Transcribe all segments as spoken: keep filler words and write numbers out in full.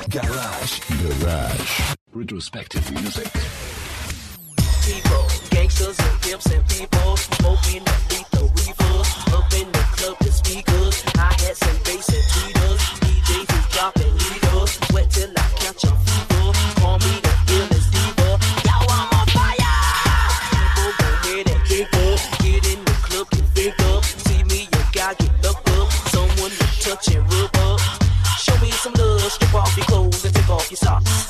Garage. Garage. Retrospective music. People, gangsters and pimps and people smoking the lethal reefer. Up in the club, the speakers, hi-hats and bass and tweeters. D Js who's dropping needles, sweat till I catch a fever. Call me the illest diva. Yo, I'm on fire. People go ahead and kick up, get in the club, get big up. See me, you gotta get looked up. Someone to touch and rub up. Show me some love, strip off your clothes and take off your socks.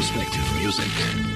Retrospective music.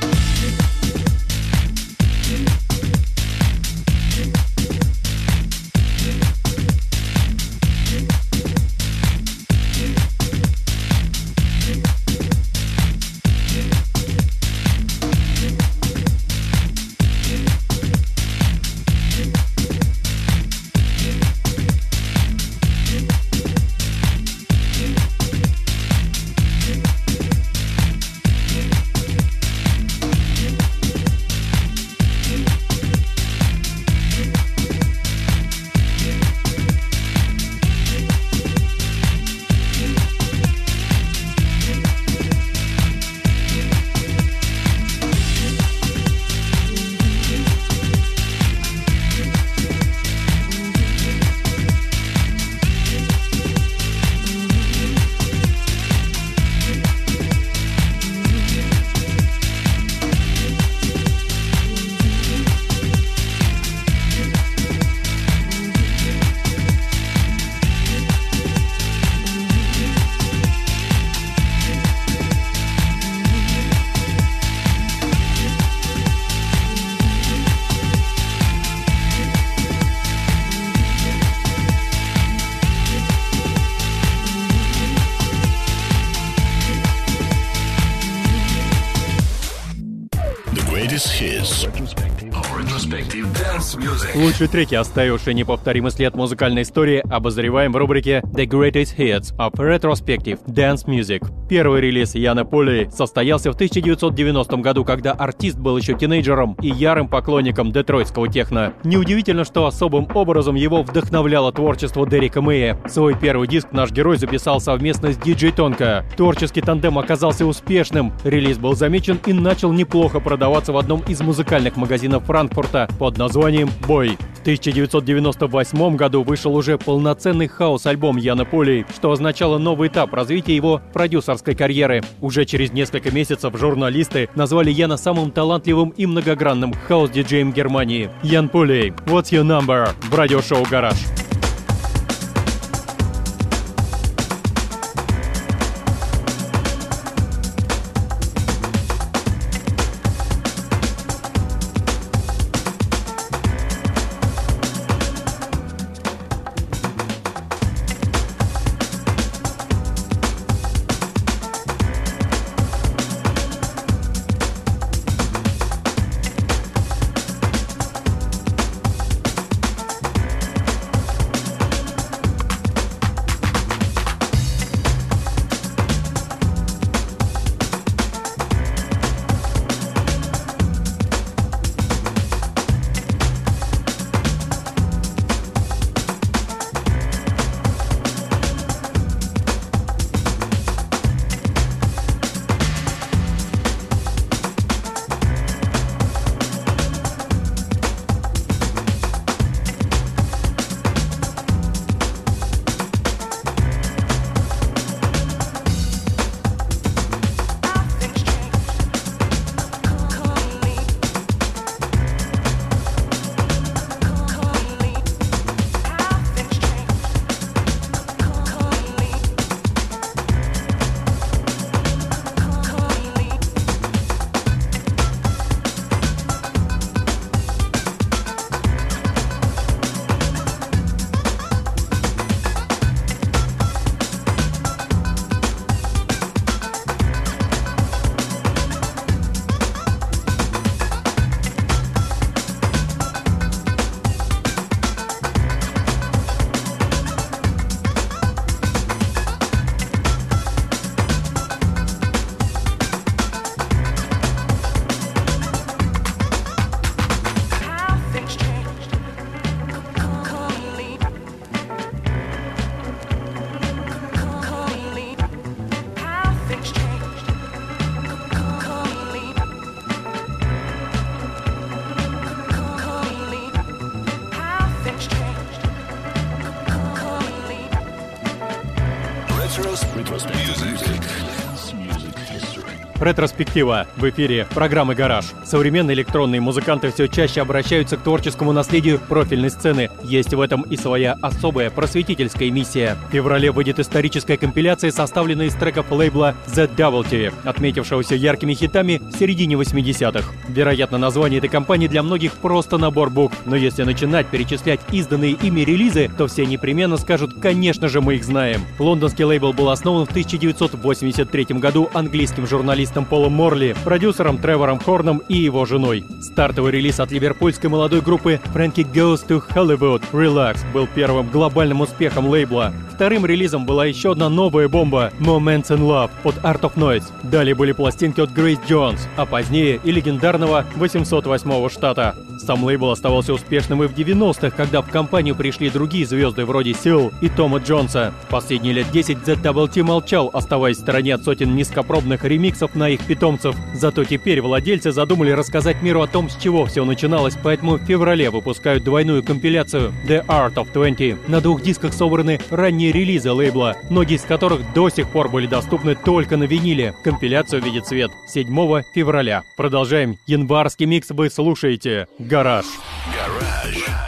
Лучшие треки, оставившие неповторимый след музыкальной истории, обозреваем в рубрике The Greatest Hits of Retrospective Dance Music. Первый релиз Яна Полей состоялся в тысяча девятьсот девяностом году, когда артист был еще тинейджером и ярым поклонником детройтского техно. Неудивительно, что особым образом его вдохновляло творчество Дерека Мэя. Свой первый диск наш герой записал совместно с диджей Тонко. Творческий тандем оказался успешным, релиз был замечен и начал неплохо продаваться в одном из музыкальных магазинов Франкфурта под названием «Бой». В тысяча девятьсот девяносто восьмом году вышел уже полноценный хаос-альбом Яна Полей, что означало новый этап развития его продюсерской карьеры. Уже через несколько месяцев журналисты назвали Яна самым талантливым и многогранным хаос-диджеем Германии. Ян Полей, What's Your Number? В радиошоу «Гараж». Ретроспектива. В эфире программы «Гараж». Современные электронные музыканты все чаще обращаются к творческому наследию профильной сцены. Есть в этом и своя особая просветительская миссия. В феврале выйдет историческая компиляция, составленная из треков лейбла The Double T, отметившегося яркими хитами в середине восьмидесятых. Вероятно, название этой компании для многих просто набор букв, но если начинать перечислять изданные ими релизы, то все непременно скажут: конечно же, мы их знаем. Лондонский лейбл был основан в тысяча девятьсот восемьдесят третьем году английским журналистом Полом Морли, продюсером Тревором Хорном и его женой. Стартовый релиз от ливерпульской молодой группы Frankie Goes to Hollywood Relax был первым глобальным успехом лейбла. Вторым релизом была еще одна новая бомба Moments in Love под Art of Noise. Далее были пластинки от Грейс Джонс, а позднее и легендарного восемьсот восьмого штата. Сам лейбл оставался успешным и в девяностых, когда в компанию пришли другие звезды вроде Seal и Тома Джонса. Последние лет десять The Double T молчал, оставаясь в стороне от сотен низкопробных ремиксов на их питомцев. Зато теперь владельцы задумали рассказать миру о том, с чего все начиналось, поэтому в феврале выпускают двойную компиляцию The Art of двадцать. На двух дисках собраны ранние релизы лейбла, многие из которых до сих пор были доступны только на виниле. Компиляция увидит свет седьмого февраля. Продолжаем. Январский микс вы слушаете. Гараж. Garage.